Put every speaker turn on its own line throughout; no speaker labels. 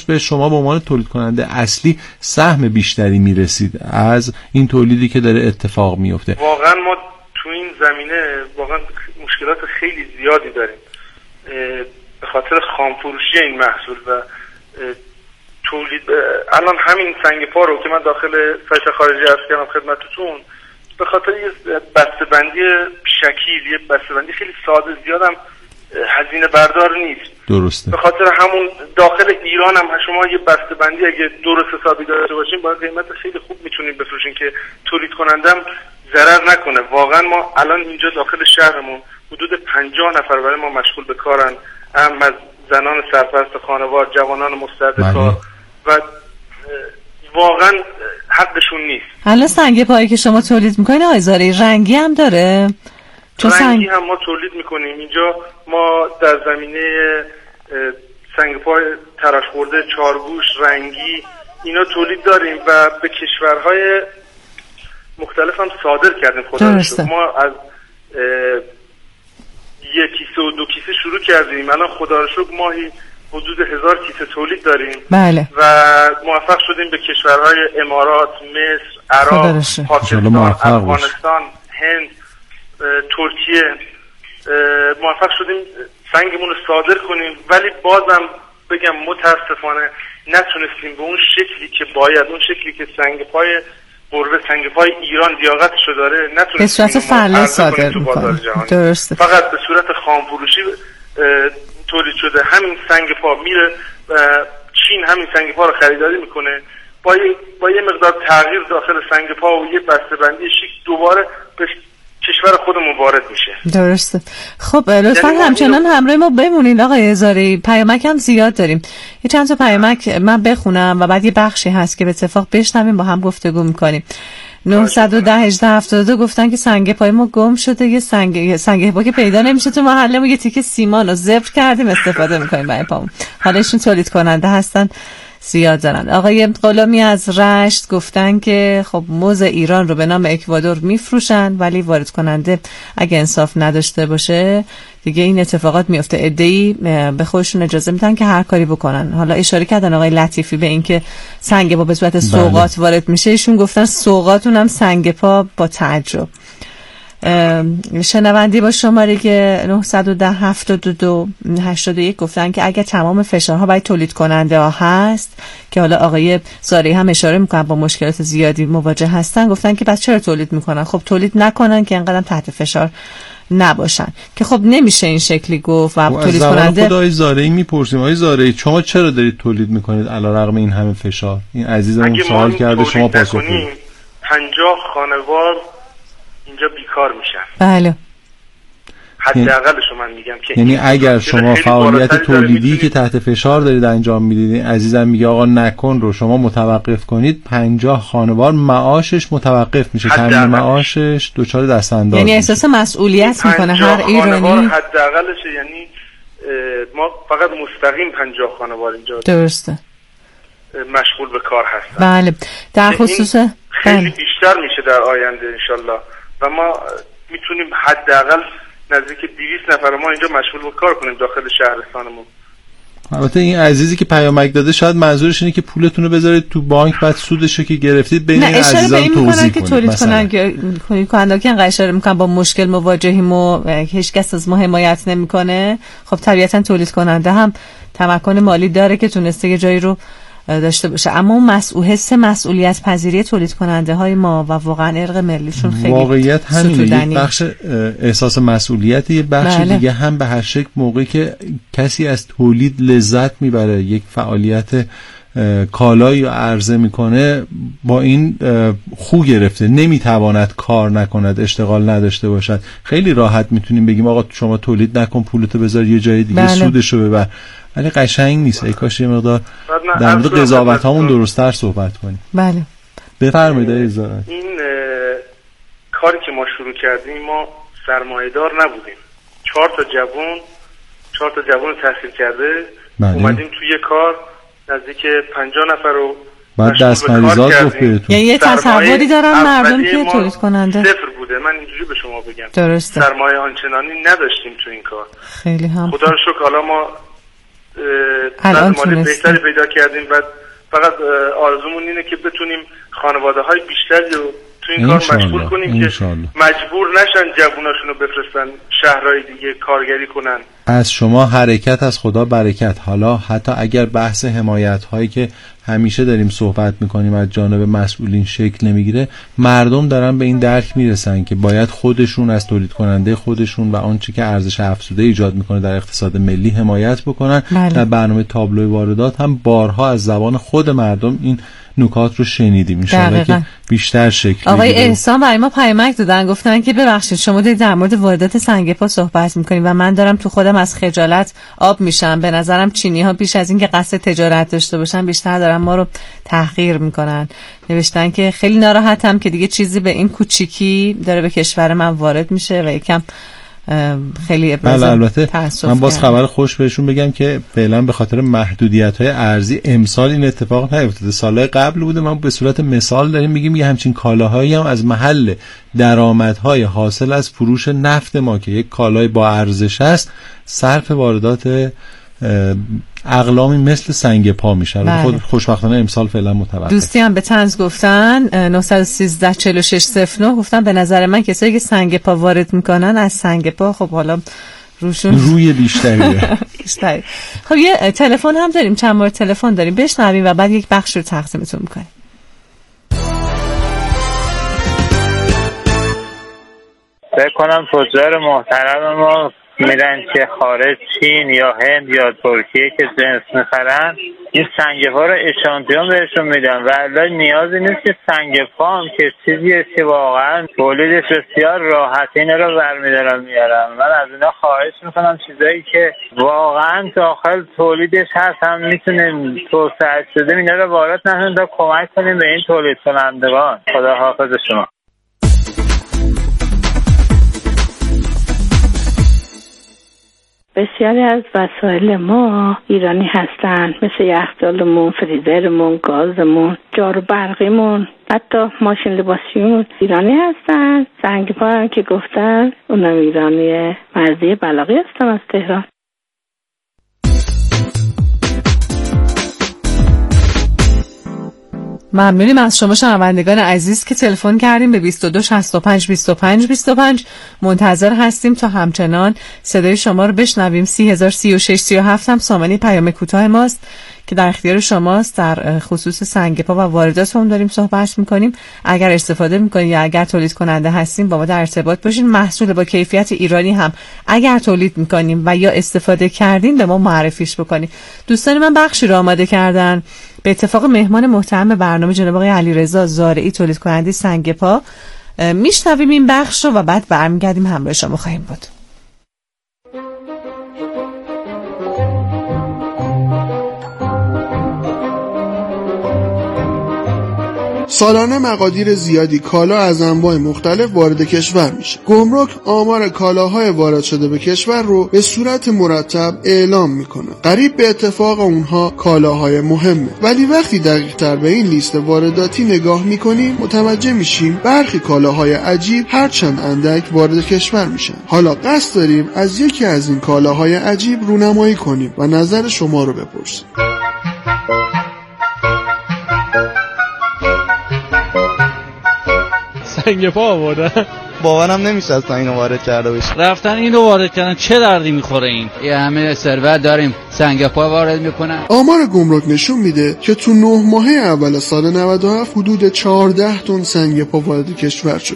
به شما به عنوان تولید کننده اصلی سهم بیشتری میرسید از این تولیدی که داره اتفاق میفته.
واقعا ما تو این زمینه واقعا مشکلات خیلی زیادی داریم به خاطر خامفروشی این محصول و تولید. الان همین سنگ پا رو که من داخل سایت خارجی عرض کردم خدمتتون، به خاطر یه بسته‌بندی شکیل، یه بسته‌بندی خیلی ساده، زیادم هزینه بردار نیست.
درسته.
به خاطر همون داخل ایران هم شما یه بسته‌بندی اگه درست حسابی داشته باشین با قیمت خیلی خوب میتونین بفروشین که تولید کنندم ضرر نکنه. واقعا ما الان اینجا داخل شهرمون حدود 50 نفر برای ما مشغول به کارن، هم از زنان سرپرست خانوار، جوانان مستعد کار و واقعا حقشون نیست.
حالا سنگ پایی که شما تولید میکنین آقای زارعی رنگی هم داره؟
رنگی هم ما تولید میکنیم. اینجا ما در زمینه سنگ پای ترش خورده، چارگوش، رنگی اینا تولید داریم و به کشورهای مختلف هم صادر کردیم. خدا رو شکر ما از 1 کیسه و 2 کیسه شروع کردیم، الان خدا رو شکر ماهی حدود 1000 کیسه تولید داریم.
بله.
و موفق شدیم به کشورهای امارات، مصر، عراق، پاکستان، افغانستان، هند، ترکیه موفق شدیم سنگمون رو صادر کنیم، ولی بازم بگم متاسفانه نتونستیم به اون شکلی که باید، اون شکلی که سنگ پای قربه، سنگ پای ایران لیاقتشو داره، نتونستیم
به صورت فعال صادر می‌کنیم. درسته.
فقط به صورت خامفروشی تولید شده. همین سنگ پا میره چین، همین سنگ پا رو خریداری میکنه، با یه مقدار تغییر داخل سنگ پا و یه بسته‌بندی شیک دوباره به کشور خودمون وارد میشه.
درسته. خب لطفاً همچنان همراه ما بمونید آقای زارعی، پیامک هم زیاد داریم. یه چند تا پیامک من بخونم و بعد یه بخشی هست که به اتفاق بشنویم با هم گفتگو میکنیم. 910 1872 گفتن که سنگ پای ما گم شده، یه سنگ پا که پیدا نمیشه تو محلهمون، یه تیکه سیمان رو زبر کردیم استفاده میکنیم برای پامون. حالا ایشون تولید کننده هستن، زیاد دارن. آقای غلامی از رشت گفتن که خب موز ایران رو به نام اکوادور میفروشن، ولی وارد کننده اگه انصاف نداشته باشه دیگه این اتفاقات میفته. عده‌ای به خودشون اجازه میدن که هر کاری بکنن. حالا اشاره کردن آقای لطیفی به اینکه سنگ پا به صورت سوغات وارد میشه، ایشون گفتن سوغاتون هم سنگ پا با تعجب. شنوندی با شماره که 910 72 81 گفتن که اگر تمام فشارها برای تولید کننده ها هست، که حالا آقای زارعی هم اشاره میکنن با مشکلات زیادی مواجه هستن، گفتن که بس چرا تولید میکنن؟ خب تولید نکنن که انقدر تحت فشار نباشن، که خب نمیشه این شکلی گفت. و تولید کننده
خدای زارعی میپرسیم آقای زارعی شما چرا دارید تولید میکنید علیرغم این همه فشار؟ این عزیزمون سوال کرده، شما پاسخ بدید.
50 خانوار اینجا بیکار میشن.
بله.
حداقلشو من میگم که
یعنی اگر شما فعالیت تولیدی که تحت فشار دارید انجام میدید، عزیزم میگه آقا نکن رو شما متوقف کنید، 50 خانوار معاشش متوقف میشه، تامین معاشش دچار دستانداز،
یعنی احساس مسئولیت میکنه هر ایرانی.
حداقلش یعنی ما فقط مستقیم 50 خانوار اینجا
درسته
مشغول به کار هستن.
بله. در خصوص
خیلی بیشتر میشه در آینده انشالله و ما میتونیم حداقل نزدیک 200 نفر ما اینجا مشغول به کار کنیم داخل شهرستانمون.
البته این عزیزی که پیامک داده شاید منظورش اینه که پولتون رو بذارید تو بانک بعد سودش رو که گرفتید بین این عزیزان توزیع کنید.
تولید کننده که انقدر اشاره میکنن با مشکل مواجهیم و هیچ کس از ما حمایت نمیکنه، خب طبیعتا تولید کننده هم تمکن مالی داره که تونسته یه جایی رو داشته باشه، اما اون حس مسئولیت پذیری تولید کننده های ما و واقعا ارق ملیشون خیلی
واقعیت همینه. یک بخش احساس مسئولیت، یه بخش دیگه هم به هر شکل موقعی که کسی از تولید لذت میبره، یک فعالیت کالایی رو عرضه میکنه، با این خو گرفته، نمیتواند کار نکند، اشتغال نداشته باشد. خیلی راحت میتونیم بگیم آقا شما تولید نکن، پولتو بذار یه جای دیگه، سودشو ببر، ولی قشنگ نیست. ای کاش یه مقدار در مورد قضاوت هامون درست‌تر صحبت کنیم.
بله
بفرمایید عزیزان.
این کاری که ما شروع کردیم، ما سرمایه‌دار نبودیم، 4 تا جوان تحصیل کرده اومدیم توی کار، نزدیک 50 نفر رو
بعد دست مریضات گفت بهتون.
یعنی یه تصوری دارن مردم که تولید کننده
صفر بوده. من اینجوری به شما بگم،
درسته.
سرمایه آنچنانی نداشتیم تو این کار.
خیلی هم
خدا رو شکر حالا ما مالی بهتری پیدا کردیم و فقط آرزومون اینه که بتونیم خانواده‌های بیشتری رو تو این کار مشغول کنیم که مجبور نشن جووناشون رو بفرستن شهرهای دیگه کارگری کنن.
از شما حرکت، از خدا برکت. حالا حتی اگر بحث حمایت هایی که همیشه داریم صحبت میکنیم از جانب مسئولین شکل نمیگیره، مردم دارن به این درک میرسن که باید خودشون از تولید کننده خودشون و آنچه که ارزش افزوده ایجاد میکنه در اقتصاد ملی حمایت بکنن. در برنامه تابلوی واردات هم بارها از زبان خود مردم این نکات رو شنیدیم. انشالله که بیشتر شکل
آقای احسان برای ما پیامک دادن، گفتن که ببخشید شما دارید در مورد واردات سنگ پا صحبت میکنید و من دارم تو خودم از خجالت آب میشم. به نظرم چینی ها بیش از این که قصد تجارت داشته باشن بیشتر دارن ما رو تحقیر میکنن. نوشتن که خیلی ناراحتم که دیگه چیزی به این کوچیکی داره به کشور من وارد میشه و یکم خیلی
البته من باز خبر خوش بهشون بگم که فعلا به خاطر محدودیت‌های ارزی امسال این اتفاق نیفتاده. سالهای قبل بوده. ما به صورت مثال داریم میگیم یه همچین کالاهایی هم از محل درآمدهای حاصل از فروش نفت ما که یک کالای با ارزش است صرف واردات اقلامی مثل سنگ پا میشه. خود خوشبختانه امسال فعلا متوقف.
دوستی هم به طنز گفتن 913 4609 گفتن به نظر من کسایی که سنگ پا وارد میکنن از سنگ پا خب حالا روشون
روی بیشتریه.
خب یه تلفن هم داریم، چند مورد تلفن داریم، بشنویم و بعد یک بخش رو تقسیمتون میکنیم.
فکر کنم تجار محترم ما میرن که خارج چین یا هند یا ترکیه که جنس میخرن این سنگ پا رو اشانتیون بهشون میدن و الان نیازی نیست که سنگ پا هم که چیزیه که واقعا تولیدش بسیار راحت اینا رو برمیدارن میارن. من از اینا خواهش میکنم چیزایی که واقعا داخل تولیدش هست هم میتونیم توسعه شده اینا رو وارد نکنیم تا کمک کنیم به این تولید کنندگان. خدا حافظ شما.
بسیاری از وسایل ما ایرانی هستن، مثل یخچالمون، فریزرمون، گازمون، جارو برقیمون، حتی ماشین لباسیمون ایرانی هستن. سنگ پا هم که گفتن اونم ایرانی. مرضیه بلاغی هستم از تهران.
ممنونیم از شما شنوندگان عزیز که تلفن کردیم به 22 65 25 25. منتظر هستیم تا همچنان صدای شما رو بشنویم. 3036 37 هم سامانه پیام کوتاه ماست که در اختیار شماست. در خصوص سنگ پا و واردات هم داریم صحبت میکنیم. اگر استفاده میکنید یا اگر تولید کننده هستیم با ما در ارتباط باشین. محصول با کیفیت ایرانی هم اگر تولید میکنیم و یا استفاده کردین به ما معرفیش بکنید. دوستان من بخشی رو آماده کردن به اتفاق مهمان محترم برنامه جناب آقای علیرضا زارعی تولید کننده سنگ پا. میشنویم این بخش رو و بعد برمیگردیم همراه شما خواهیم بود.
سالانه مقادیر زیادی کالا از انواع مختلف وارد کشور میشه. گمرک آمار کالاهای وارد شده به کشور رو به صورت مرتب اعلام میکنه. قریب به اتفاق اونها کالاهای مهمه. ولی وقتی دقیق تر به این لیست وارداتی نگاه میکنیم متوجه میشیم برخی کالاهای عجیب هرچند اندک وارد کشور میشن. حالا قصد داریم از یکی از این کالاهای عجیب رونمایی کنیم و نظر شما رو بپرسیم.
سنگ پا آوردن.
باورم نمیشه اصلا اینو وارد کرده بشه.
رفتن اینو وارد کردن چه دردی میخوره این؟
یه همه ثروت داریم سنگ پا وارد میکنن.
آمار گمرک نشون میده که تو 9 ماه اول سال 97 حدود 14 تن سنگ پا وارد کشور شده.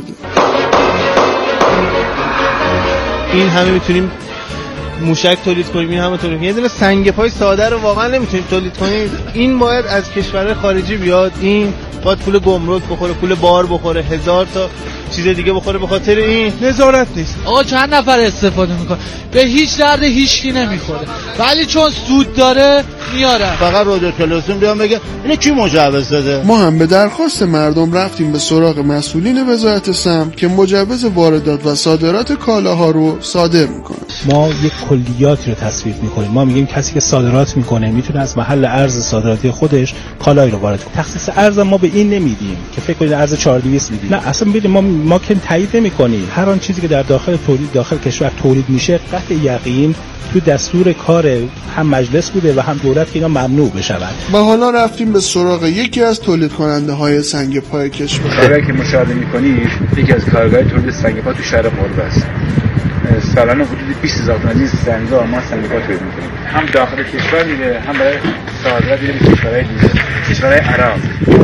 این همه میتونیم موشک تولید کنیم، این همه تولید کنیم. یه دونه سنگ پای ساده رو واقعا نمیتونیم تولید کنیم. این باید از کشورهای خارجی بیاد. این باید پول گمرک بخوره، پول بار بخوره، 1000 تا چیز دیگه بخوره. به خاطر این نظارت نیست.
آقا چند نفر استفاده میکنه؟ به هیچ درد هیچکی نمیخوره، ولی چون سود داره میارن.
فقط رادیو تلویزیون بیان بگه اینو کی مجوز داده.
ما هم به درخواست مردم رفتیم به سراغ مسئولین وزارت سمت که مجوز واردات و صادرات کالاها رو صادر میکنه.
ما یک کلیاتی رو تصویب میکنیم. ما میگیم کسی که صادرات میکنه میتونه از محل ارز صادراتی خودش کالایی رو وارد کنه. تخصیص ارز ما به این نمیدیم که فکر کنید ارز 4200 میدیم. نه اصلا ببینید ما ما که تایید نمی‌کنیم. هر آن چیزی که در داخل کشور تولید میشه قطع یقین تو دستور کار هم مجلس بوده و هم دولت که اینا ممنوع بشود.
و حالا رفتیم به سراغ یکی از تولید کننده های سنگ پای کشور.
کارهایی که مشاهده می‌کنید یکی از کارگاه تولید سنگ پا تو شهر قربه است. سالانه حدود 20000 تن از سنگ‌ها ما سنگ پا تولید می‌کنیم. هم داخل کشور میره، هم برای صادرات میره به کشورهای دیگه. کشورهای عراق،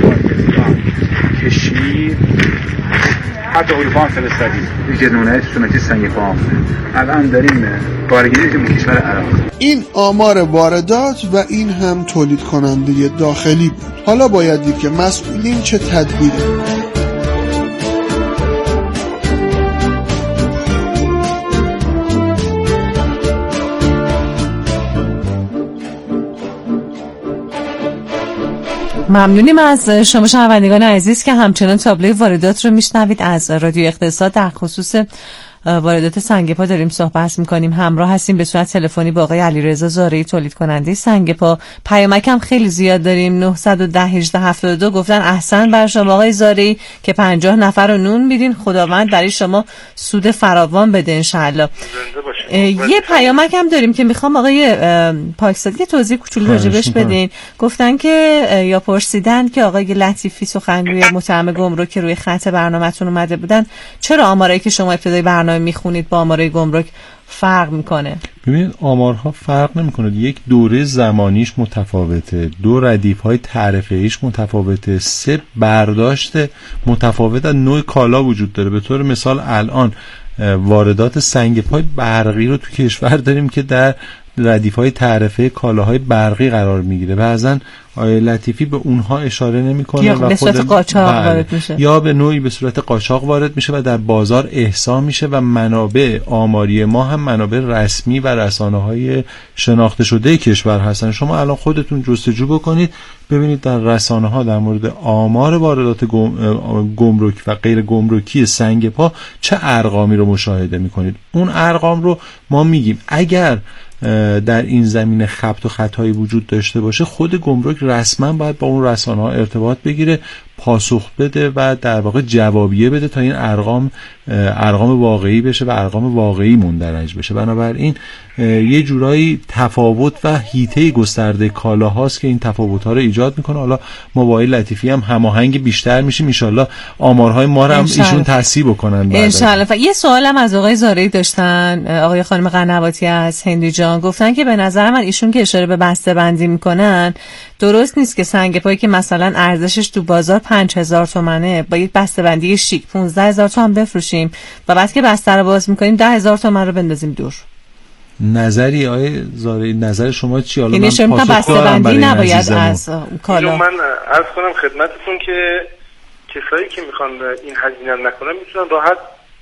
کشمیر، حتی اروپا هم فرستادیم. یکی از نمونه‌های سنتی سنگ پا. الان داریم کارگیری تو کشور عراق.
این آمار واردات و این هم تولید کننده داخلی بود. حالا باید دید که مسئولین چه تدبیری می‌کنند.
ممنونیم از شما شنوندگان عزیز که همچنان تابلوی واردات رو میشنوید. از رادیو اقتصاد در خصوص واردات سنگ پا داریم صحبت میکنیم. همراه هستیم به صورت تلفنی با آقای علیرضا زارعی تولید کننده سنگ پا. پیامک هم خیلی زیاد داریم. 910 1872 گفتن احسن بر شما آقای زارعی که 50 نفر رو نون میدین، خداوند برای شما سود فراوان بده انشالله. یه پیامک هم داریم که میخوام آقای پاکزادی توضیح کوچولو راجبش بدین. گفتن که یا پرسیدن که آقای لطیفی سخنگوی متهم گمرک که روی خط برنامه‌تون اومده بودن، چرا آمارایی که شما ابتدای برنامه میخونید با آمارای گمرک فرق میکنه؟
ببینید آمارها فرق نمیکنه. یک دوره زمانیش متفاوته، دو ردیف‌های تعرفه‌ایش متفاوته، سه برداشت متفاوت از نوع کالا وجود داره. به طور مثال الان واردات سنگ پای برقی رو تو کشور داریم که در ردیف‌های تعرفه کالاهای برقی قرار میگیره. بعضن آقای لطیفی به اونها اشاره نمیکنه و
به صورت قاچاق وارد میشه،
یا به نوعی به صورت قاچاق وارد میشه و در بازار احصا میشه و منابع آماری ما هم منابع رسمی و رسانه‌های شناخته شده کشور هستن. شما الان خودتون جستجو بکنید ببینید در رسانه‌ها در مورد آمار واردات گمرک و غیر گمرکی سنگ پا چه ارقامی رو مشاهده میکنید. اون ارقام رو ما میگیم. اگر در این زمینه خبط و خطایی وجود داشته باشه، خود گمرک رسما باید با اون رسانه‌ها ارتباط بگیره، پاسخ بده و در واقع جوابیه بده تا این ارقام واقعی بشه و ارقام واقعی مندرج بشه. بنابراین یه جورایی تفاوت و حیطه گسترده کالاهاست که این تفاوت‌ها رو ایجاد میکنه. حالا ما با لطیفی هم هماهنگ بیشتر میشیم، ان شاءالله آمارهای ما رو هم ایشون تصحیح بکنن بعد.
ان شاءالله. یه سوالم از آقای زارعی داشتن، آقای خانم قنواتی از هندی جان، گفتن که به نظر من ایشون که اشاره به بسته بندی میکنن درست نیست که سنگ پایی که مثلا ارزشش تو بازار 5000 تومانه با یک بسته بندی شیک 15000 تومان بفروشیم و بعد که بسته رو باز میکنیم 10000 تومان رو بندازیم دور.
نظری آقای زارعی، نظر شما چی؟ حالا
من بسته بندی نباید از کالا.
من عرض کنم خدمتتون که کسایی که میخوان این هزینه نکنن میتونن راحت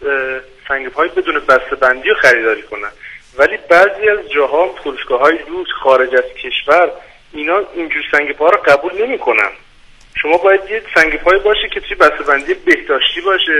سنگ پای بدون بسته بندی رو خریداری کنن، ولی بعضی از جاها فروشگاه‌های لوکس خارج از کشور اینا اینجور سنگ پا رو قبول نمی‌کنن. شما باید یه سنگ پای باشه که توی بسته بندی بهداشتی باشه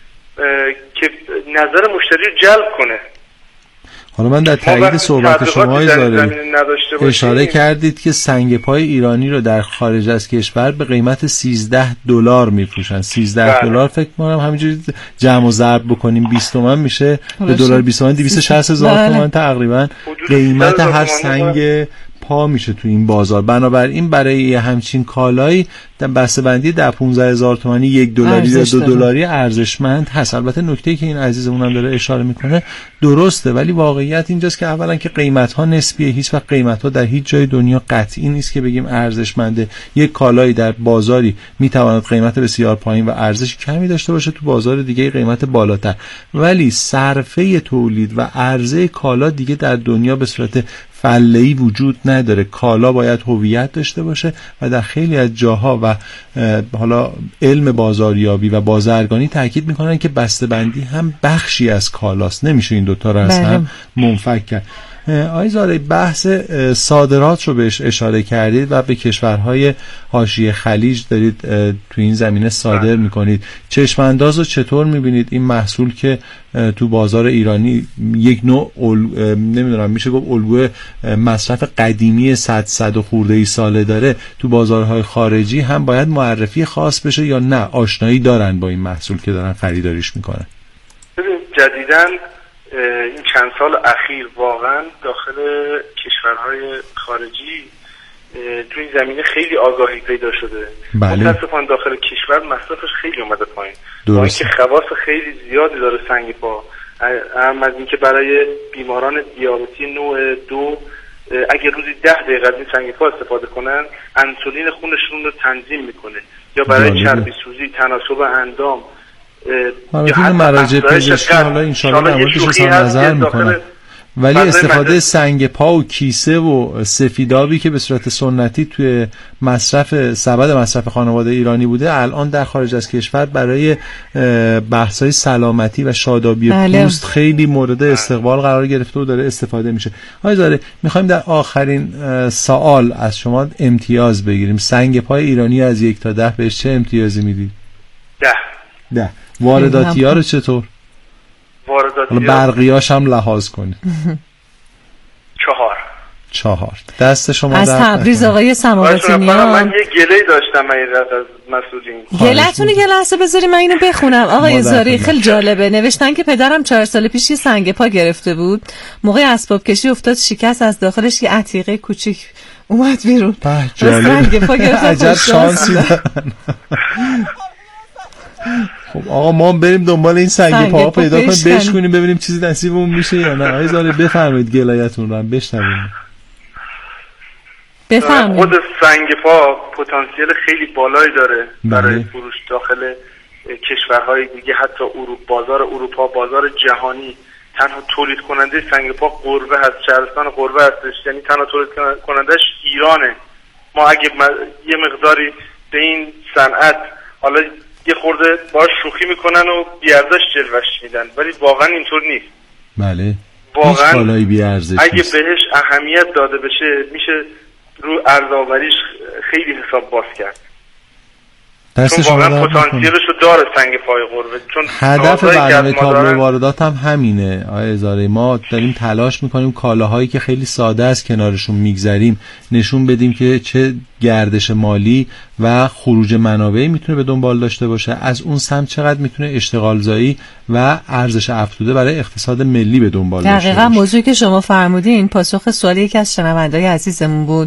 که نظر مشتری رو جلب کنه.
حالا من در تایید صحبت شما اشاره کردید که سنگ پای ایرانی رو در خارج از کشور به قیمت $13 میفروشن. $13 فکر کنم همینجوری جمع و ضرب بکنیم 20 تومن میشه، به دلار 20 تومن 260,000 تومن تقریبا قیمت هر سنگ پا میشه تو این بازار. بنابراین برای همچین کالایی در بسته‌بندی در 15000 تومانی $1 یا $2 ارزشمند هست. البته نکته‌ای که این عزیزمون هم داره اشاره میکنه درسته، ولی واقعیت اینجاست که اولا که قیمت‌ها نسبیه، هیچ وقت قیمت‌ها در هیچ جای دنیا قطعی نیست که بگیم ارزشمنده. یک کالایی در بازاری میتواند قیمت بسیار پایین و ارزش کمی داشته باشه، تو بازار دیگه قیمت بالاتر، ولی صرفه تولید و عرضه کالا دیگه در دنیا به صورت فله‌ای وجود نداره. کالا باید هویت داشته باشه و در خیلی از جاها و حالا علم بازاریابی و بازرگانی تاکید میکنن که بسته‌بندی هم بخشی از کالاست، نمیشه این دوتا رو از هم منفک کرد. آقای زارعی بحث صادرات رو بهش اشاره کردید و به کشورهای حاشیه خلیج دارید تو این زمینه صادر میکنید. چشمانداز رو چطور میبینید این محصول که تو بازار ایرانی یک نوع نمیدونم میشه گفت الگوی مصرف قدیمی 100 خورده ساله داره، تو بازارهای خارجی هم باید معرفی خاص بشه یا نه آشنایی دارن با این محصول که دارن خریداریش میکنن؟
جدیداً این چند سال اخیر واقعا داخل کشورهای خارجی تو این زمینه خیلی آگاهی پیدا شده. متاسفانه داخل کشور مصرفش خیلی اومده پایین، با اینکه خواص خیلی زیادی داره سنگ پا. هم از اینکه برای بیماران دیابتی نوع 2 اگه روزی 10 دقیقه از این سنگ پا استفاده کنن انسولین خونشون رو تنظیم میکنه، یا برای چربی سوزی، تناسب اندام،
یا حتی مراجع پزشکی حالا انشاءالله در موردش نظر میکنن. ولی استفاده سنگ پا و کیسه و سفیدابی که به صورت سنتی توی سبد مصرف خانواده ایرانی بوده، الان در خارج از کشور برای بحث‌های سلامتی و شادابی پوست خیلی مورد استقبال قرار گرفته و داره استفاده میشه. آقای زارعی میخوایم در آخرین سوال از شما امتیاز بگیریم. سنگ پای ایرانی از 1 تا 10 بهش چه امتیازی میدید؟ 10. وارداتی ها رو چطور؟
وارداتی
برقیاش هم لحاظ کنید. 4. دست شما
از تبریز آقای سماواتیان.
من یه گله داشتم از مسئولین.
گله‌تون یه لحظه بذاری من اینو بخونم. آقای زارعی خیلی جالبه، نوشتن که پدرم 4 سال پیش یه سنگ پا گرفته بود، موقع اسباب کشی افتاد شکست، از داخلش یه عتیقه کوچیک اومد بیرون. سنگ پا گرفت.
عجب شانسی دارن. خب آقا ما بریم دنبال این سنگ پا پیدا کنیم بشکنیم ببینیم چیزی نصیبمون میشه یا نه. آقای زارعی بفرمایید گلایتون رو هم بشنویم.
خود سنگ پا پتانسیل خیلی بالایی داره برای فروش داخل کشورهای دیگه، حتی بازار اروپا، بازار جهانی. تنها تولید کننده سنگ پا قربه هست، شهرستان قربه هستش، یعنی تنها تولید کنندش ایرانه. ما اگه یه مقداری به این صنعت حالا یه خورده باش شوخی میکنن و بیارزش جلوش میدن، ولی واقعا اینطور نیست.
بله
واقعا اگه بهش اهمیت داده بشه میشه رو ارزآوریش خیلی حساب باز کرد. چون واقعا پتانسیلش رو داره سنگ پای قربه. چون
هدف برنامه تابلو واردات هم همینه آقای زارعی. ما داریم تلاش میکنیم کالاهایی که خیلی ساده است کنارشون میگذریم نشون بدیم که چه گردش مالی و خروج منابعی میتونه به دنبال داشته باشه، از اون سمت چقدر میتونه اشتغال زایی و ارزش افزوده برای اقتصاد ملی به دنبال داشته باشه.
دقیقاً موضوعی که شما فرمودین پاسخ سوالی یکی از شنونده‌های عزیزمون بود.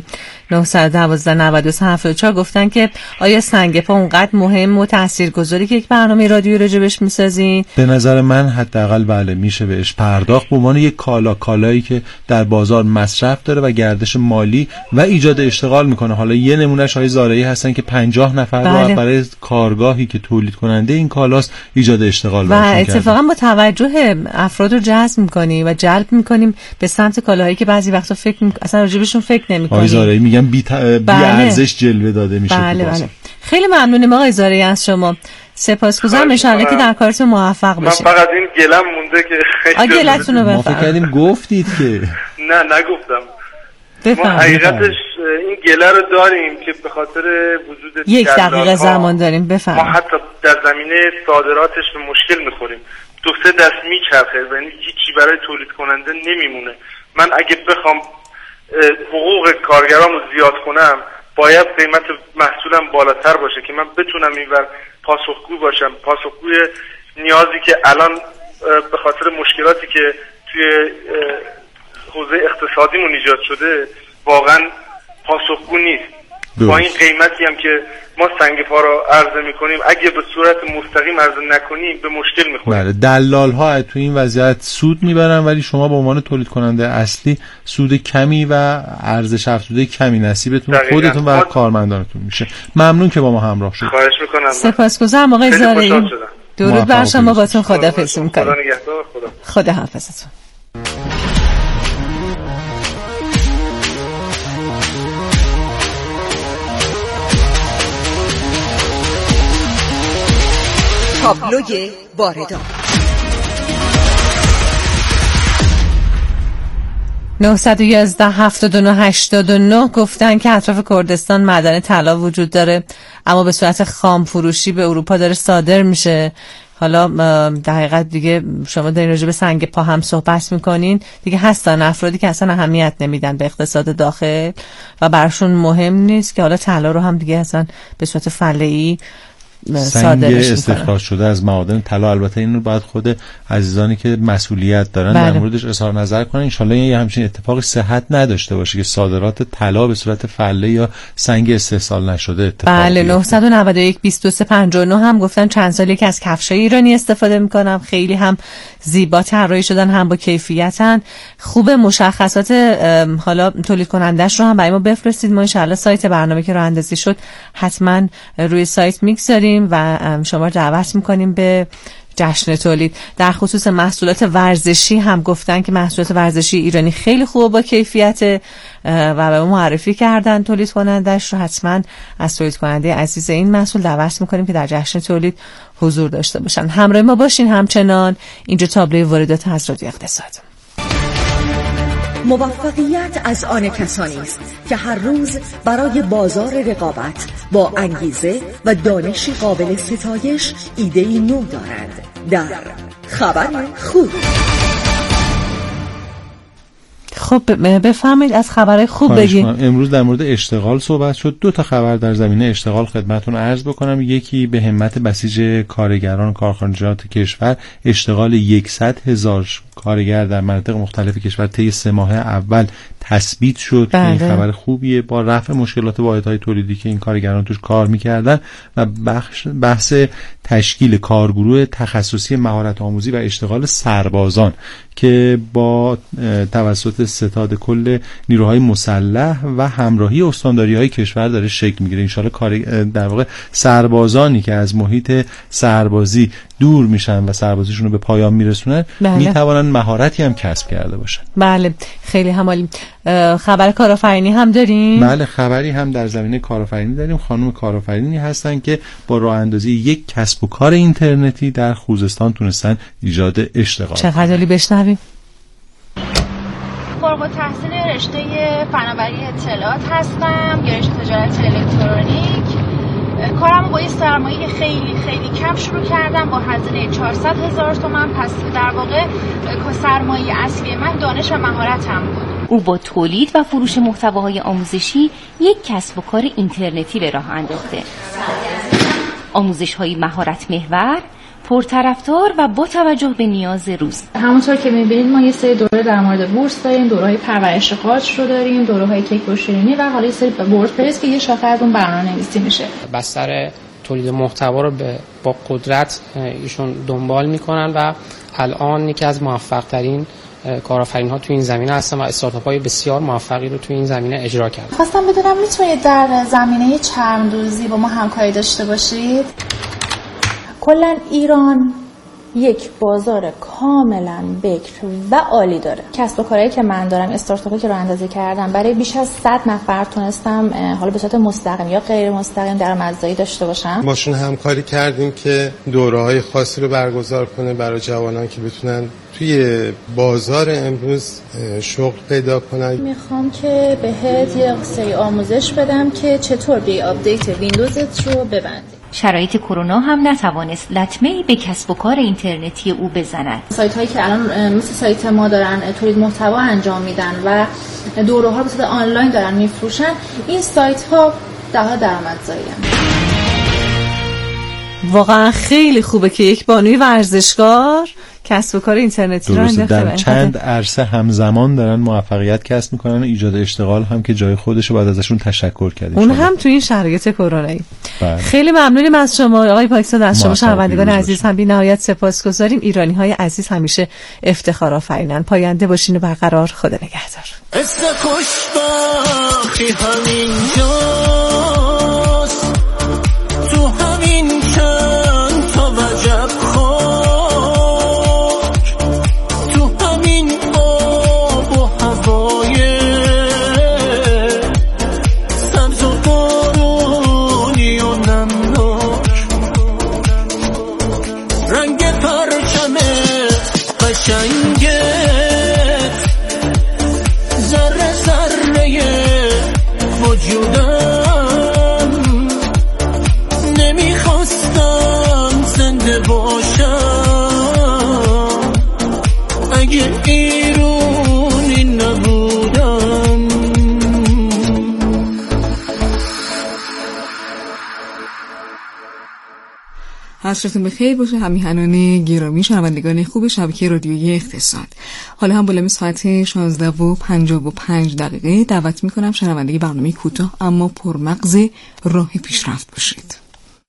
912 گفتن که آیا سنگ پا اونقدر مهم و تاثیرگذاری که یک برنامه رادیو راجبش میسازین؟
به نظر من حداقل بله میشه بهش پرداخت به عنوان یک کالایی که در بازار مصرف داره و گردش مالی و ایجاد اشتغال میکنه. حالا یه نمونهش های زارعی هستن که 50 نفر رو برای کارگاهی که تولید کننده این کالاست ایجاد اشتغال
و اتفاقا با توجه افراد رو جذب میکنیم و جلب میکنیم به سمت کالاهایی که بعضی وقتا اصلا راجبشون فکر نمیکنیم.
آقای زارعی میگن بی ارزش جلوه داده میشه.
بله. خیلی ممنونیم آقای زارعی از شما. سپاسگزارم، ان شاءالله که در کارتون موفق باشید.
من فقط این گلم مونده که
گلتون رو
ما فکر کردیم گفتید که
نه نگفتم. ما حقیقتش این گله رو داریم که به خاطر وجود
1 دقیقه زمان داریم. بفرمایید.
ما حتی در زمینه صادراتش به مشکل میخوریم، 2-3 دست میچرخه و یعنی هیچی برای تولید کننده نمیمونه. من اگه بخوام حقوق کارگرام رو زیاد کنم باید قیمت محصولم بالاتر باشه که من بتونم اینور پاسخگو باشم، پاسخگوی نیازی که الان به خاطر مشکلاتی که توی حوزه اقتصادیمون ایجاد شده واقعا پاسخگو نیست. با این قیمتی هم که ما سنگ پا رو عرضه میکنیم اگه به صورت مستقیم عرضه نکنیم به مشکل میخوریم.
بله دلال ها تو این وضعیت سود میبرن ولی شما به عنوان تولید کننده اصلی سود کمی و ارزش افزوده کمی نصیبتون خودتون و کارمندانتون میشه. ممنون که با ما همراه شدید.
خواهش میکنم.
سپاسگزارم آقای زارعی. درود بر شما. باتون خداحافظی میکنم. خدا حافظتون.
تابلوی واردات.
911-79-89 گفتن که اطراف کردستان معدن طلا وجود داره اما به صورت خام فروشی به اروپا داره صادر میشه. حالا در حقیقت دیگه شما در راجع به سنگ پا هم صحبت میکنین، دیگه هستن افرادی که اصلا اهمیت نمیدن به اقتصاد داخل و براشون مهم نیست که حالا طلا رو هم دیگه اصلا به صورت فله‌ای
سنگ استخراج شده از معادن طلا. البته این رو باید خود عزیزانی که مسئولیت دارن در موردش اظهار نظر کنن. ان شاءالله یه همچین اتفاقی صحت نداشته باشه که صادرات طلا به صورت فله یا سنگ استحصال نشده اتفاق بیفته.
991-2259 هم گفتن چند سالی که از کفشای ایرانی استفاده میکنم، خیلی هم زیبا طراحی شدن، هم با کیفیتن. خوب مشخصات حالا تولید کنندش رو هم برای ما بفرستید، ما ان شاءالله سایت برنامه که راه اندازی شد حتما روی سایت میگذاریم و شما دعوت میکنیم به جشن تولید. در خصوص محصولات ورزشی هم گفتن که محصولات ورزشی ایرانی خیلی خوبه با کیفیت و به ما معرفی کردن تولید کنندش رو. حتما از تولید کننده عزیز این محصول دعوت میکنیم که در جشن تولید حضور داشته باشن. همراه ما باشین. همچنان اینجا تابلوی واردات از رادیو اقتصاد.
موفقیت از آن کسانی است که هر روز برای بازار رقابت با انگیزه و دانشی قابل ستایش ایده‌ای نو دارند. در خبر خوب.
خب بفهمید از خبرهای خوب بگید.
امروز در مورد اشتغال صحبت شد. 2 تا خبر در زمینه اشتغال خدمتتون عرض بکنم. یکی به همت بسیج کارگران و کارخانجات کشور اشتغال 100,000 کارگر در مناطق مختلف کشور طی 3 ماه اول تثبیت شد. این خبر خوبیه با رفع مشکلات واحدهای تولیدی که این کارگران توش کار می‌کردن و بحث تشکیل کارگروه تخصصی مهارت آموزی و اشتغال سربازان که با توسط ستاد کل نیروهای مسلح و همراهی استانداری‌های کشور داره شکل میگیره. ان شاءالله در واقع سربازانی که از محیط سربازی دور میشن و سربازیشون رو به پایان میرسونن میتوانن مهارتی هم کسب کرده باشن.
بله خیلی همالی. خبر کارآفرینی هم داریم؟
بله خبری هم در زمینه کارآفرینی داریم. خانم کارآفرینی هستن که با راه اندازی یک کسب و کار اینترنتی در خوزستان تونستن ایجاد اشتغال.
چقدر عالی. بشنویم.
فارغ التحصیل رشته فناوری اطلاعات هستم یا رشته تجارت الکترونیک. کارم با یه سرمایه خیلی خیلی کم شروع کردم با هزینه 400,000 تومان. پس در واقع سرمایه اصلی من دانش و مهارتم بود.
او با تولید و فروش محتواهای آموزشی یک کسب و کار اینترنتی به راه انداخته. آموزش‌های مهارت محور، پرطرفدار و با توجه به نیاز روز.
همونطور که می‌بینید ما یه سری دوره در مورد بورس داریم، دوره‌های پرورش قاچ رو داریم، دوره‌های کیک و شیرینی و حالا یه سری وردپرس که یه شاخه از اون برنامه‌نویسی میشه.
بستر تولید محتوا رو با قدرت ایشون دنبال می‌کنن و الان یکی از موفق‌ترین کارآفرین‌ها تو این زمینه هستن و استارتاپ‌های بسیار موفقی رو تو این زمینه اجرا کردن.
خواستم بدونم میتونید در زمینه چرم‌دوزی با ما همکاری داشته باشید؟ کلا ایران یک بازار کاملا بکر و عالی داره. کسب و کارهایی که من دارم، استارتاپی که راه اندازی کردم، برای بیش از 100 نفر تونستم حالا به صورت مستقیم یا غیر مستقیم درآمدزایی داشته باشم.
ماشون همکاری کردیم که دوره‌های خاصی رو برگزار کنه برای جوانان که بتونن توی بازار امروز شغل پیدا کنن.
میخوام که بهت یه سری آموزش بدم که چطور به آپدیت ویندوزت رو ببندی.
شرایط کرونا هم نتوانست لطمه‌ای به کسب و کار اینترنتی او بزند.
سایت‌هایی که الان مثل سایت ما دارن تولید محتوا انجام میدن و دوره‌ها رو به صورت آنلاین دارن میفروشن، این سایت‌ها در حال درآمدزایی هستن.
واقعا خیلی خوبه که یک بانوی ورزشکار کسب و کار اینترنتی رو انداخته.
در چند عرصه همزمان دارن موفقیت کسب میکنن و ایجاد اشتغال هم که جای خودش رو بعد ازشون تشکر کردیم.
اون هم تو این شرایط کرونایی. خیلی ممنونیم از شما آقای پاکزاد، از شما شنوندگان عزیز هم بی‌نهایت سپاسگزاریم. ایرانی‌های عزیز همیشه افتخار آفرینن. پاینده باشین و برقرار. خدا نگهدار.
عصرتون بخیر باشه همیهنان گرامی، شنوندگان خوب شبکه رادیویی اقتصاد. حالا هم بالای ساعت 16:55 دعوت میکنم شنوندگی برنامه کوتاه اما پرمغز راه پیشرفت باشید.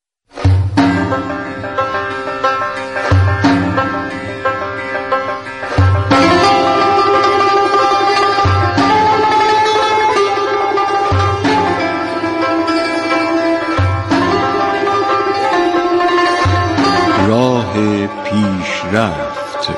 راه پیشرفت.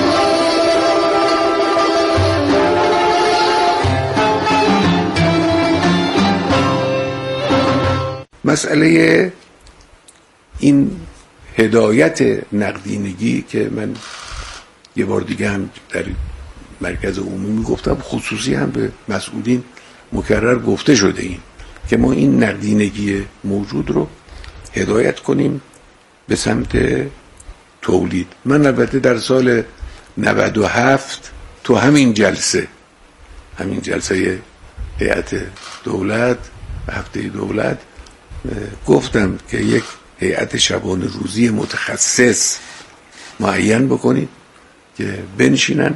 مسئله این هدایت نقدینگی که من یه بار دیگه هم در مرکز عمومی گفتم، خصوصی هم به مسئولین مکرر گفته شده این که ما این نقدینگی موجود رو هدایت کنیم به سمت تولید. من البته در سال 97 تو همین جلسه هیئت دولت، هفته دولت، گفتم که یک هیئت شبانه روزی متخصص معین بکنید که بنشینن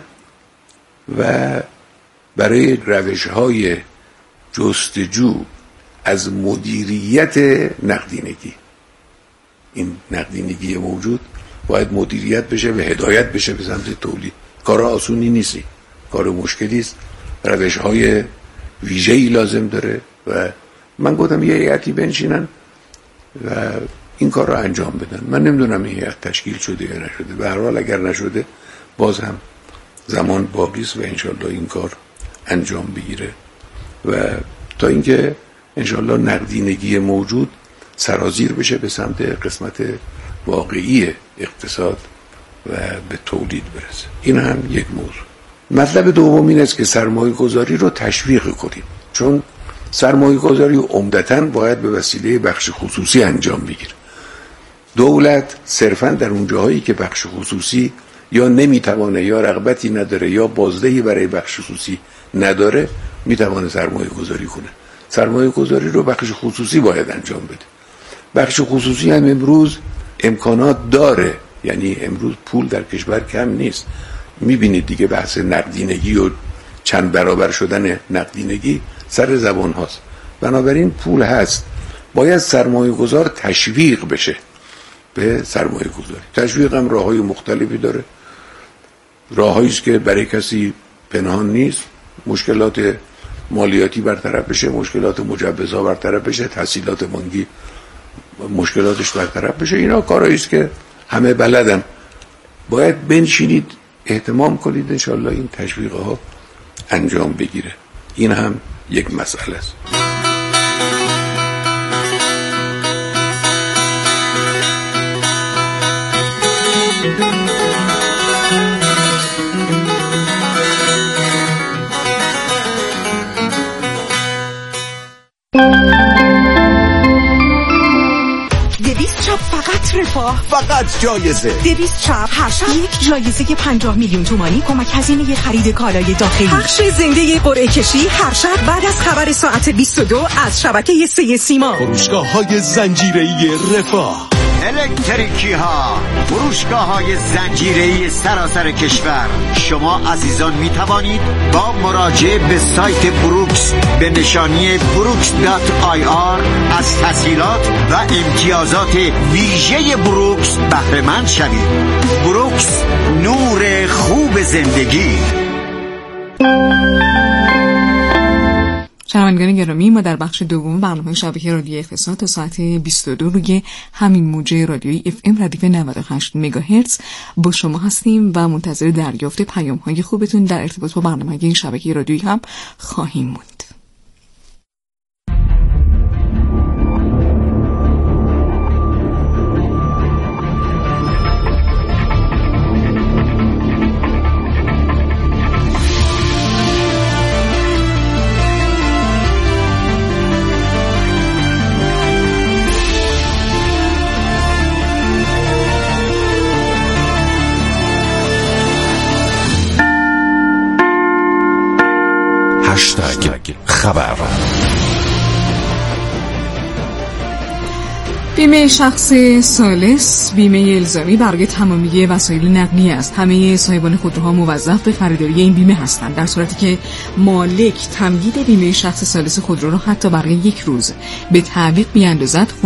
و برای روش‌های جستجو از مدیریت نقدینگی، این نقدینگی موجود باید مدیریت بشه و هدایت بشه به سمت تولید. کار آسونی نیستی، کار مشکلی است، روش‌های ویژه‌ای لازم داره و من گفتم یه هیئتی بنشینن و این کار رو انجام بدن. من نمیدونم این هیئت تشکیل شده یا نشده، به هر حال اگر نشده باز هم زمان باقی است و انشالله این کار انجام بگیره و تا اینکه انشالله نقدینگی موجود سرازیر بشه به سمت قسمت واقعی اقتصاد و به تولید برسه. این هم یک موضوع. مطلب دوم این است که سرمایه گذاری رو تشویق کنیم، چون سرمایه گذاری عمدتاً باید به وسیله بخش خصوصی انجام بگیره. دولت صرفاً در اون جاهایی که بخش خصوصی یا نمیتوانه یا رغبتی نداره یا بازدهی برای بخش خصوصی نداره میتوانه سرمایه گذاری کنه. سرمایه گذاری رو بخش خصوصی باید انجام بده. بخش خصوصی هم امروز امکانات داره، یعنی امروز پول در کشور کم نیست. میبینید دیگه بحث نقدینگی و چند برابر شدن نقدینگی سر زبان هاست. بنابراین پول هست، باید سرمایه گذار تشویق بشه به سرمایه گذاری. تشویق هم راه های مختلفی داره، راه هاییست که برای کسی پنهان نیست. مشکلات مالیاتی برطرف بشه، مشکلات مجوزها برطرف بشه، تسهیلات بانکی مشکلاتش برطرف بشه. اینا کارهاییست که همه بلدن. باید بنشینید اهتمام کنید انشالله این تشویق ها انجام بگیره. این هم یک مسئله است.
فقط رفاه، فقط جایزه. 200 چپ هر شب یک جایزه 50 میلیون تومانی کمک هزینه خرید کالای داخلی. پخش زنده قرعه کشی هر شب بعد از خبر ساعت 22 از شبکه 3 سیما.
فروشگاه‌های زنجیره‌ای رفاه،
الکتریکی ها، فروشگاه های زنجیره‌ای سراسر کشور. شما عزیزان می توانید با مراجعه به سایت بروکس به نشانی brooks.ir از تسهیلات و امتیازات ویژه بروکس بهره مند شوید. بروکس، نور خوب زندگی.
شنوندگان گرامی، ما در بخش دوم برنامه شبکه رادیویی اقتصاد تا ساعت 22 روی همین موجه رادیویی FM ردیف 98 مگاهرتز با شما هستیم و منتظر دریافت پیام‌های خوبتون در ارتباط با برنامه این شبکه رادیویی هم خواهیم موند. خبر. بیمه شخص ثالث بیمه الزامی برای تمامی وسایل نقلیه است. همه صاحبان خودروها موظف به خریداری این بیمه هستند. در صورتی که مالک تمدید بیمه شخص ثالث خودرو را حتی برای یک روز به تعویق بیاندازد،